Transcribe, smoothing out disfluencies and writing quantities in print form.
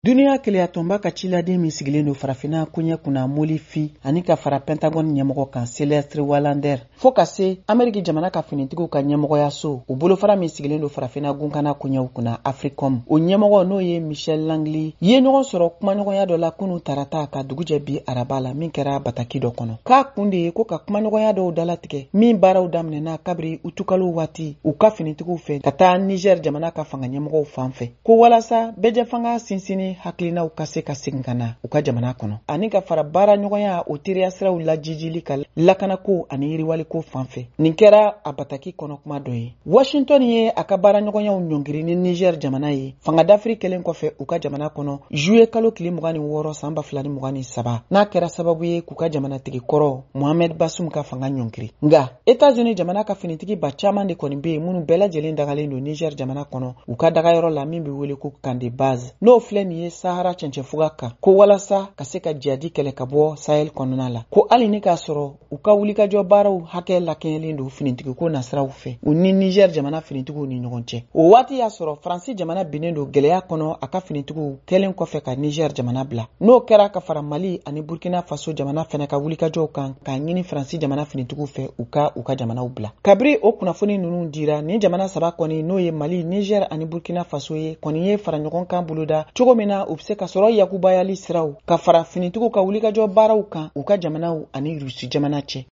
Duniya keleya tɔnba ka ciladen min sigilen do farafina kuɲɛ kunna Moli Fi ani ka fara Pentagon ɲɛmɔgɔ kan Celestre Wallander fo ka se Ameriki jamana ka finitigiw ka ɲɛmɔgɔyaso o bolofara min sigilen do farafina gunkana kuɲɛw kunna Africom. O ɲɛmɔgɔ n'o ye Michel Langley ye ɲɔgɔn sɔrɔ kumaɲɔgɔnya dɔ la kunu tarata ka dugujɛ bi araba la min kɛra bataki dɔ kɔnɔ. K'a kun de ye ko ka kumaɲɔgɔnya dɔw dalatigɛ min baaraw daminɛna kabiri utukalo waati u ka finitigiw fɛ ka taa Niger jamana ka fanga ɲɛmɔgɔw fan fɛ ko walasa bɛjɛ fanga sinsini hakilinaw ka se ka segin ka na u ka jamana kɔnɔ ani ka fara baara ɲɔgɔnya o teriya siraw lajijili ka lakanako ani yiriwaliko fan fɛ. Nin kɛra a bataki kɔnɔ kuma dɔ ye. Washington ye a ka baara ɲɔgɔnyaw ɲɔngiri ni Niger jamana ye fanga dafiri kelen kɔfɛ u ka jamana kɔnɔ juillet kalo tile 26 san 2023 n'a kɛra sababu ye k'u ka jamanatigi kɔrɔ Mohamed Bazoum ka fanga ɲɔngiri. Nga États-Unis jamana ka finitigi ba caman de kɔni be minnu bɛɛ lajɛlen dagalen do Niger jamana kɔnɔ u ka dagayɔrɔ la min be wele ko camp de base n'o filɛ nin ye Sahara cɛncɛnfuga kan ko walasa ka se ka jadi kɛlɛ ka bɔ Sahel kɔnɔna la ko hali ni k'a sɔrɔ u ka wulikajɔ baaraw hakɛ lakɛɲɛlen do finitigiko nasiraw fɛ u ni Niger jamana finitigiw ni ɲɔgɔn cɛ. O waati y'a sɔrɔ Faransi jamana binnen do gɛlɛya kɔnɔ a ka finitigiw kɛlen kɔfɛ ka Niger jamana bila n'o kɛra ka fara Mali ani Burkina Faso jamana fɛnɛ ka wulikajɔw kan k'a ɲini Faransi jamana finitigiw fɛ u ka jamanaw bila. Kabiri o kunnafoni ninnu dira ni jamana saba kɔni n'o ye Mali, Niger ani Burkina Faso ye kɔni ye fara ɲɔgɔn kan boloda cogo min na u bɛ se ka sɔrɔ yakubayali siraw ka fara finitigiw ka wulikajɔ baaraw kan u ka jamanaw ani Rusi jamana cɛ.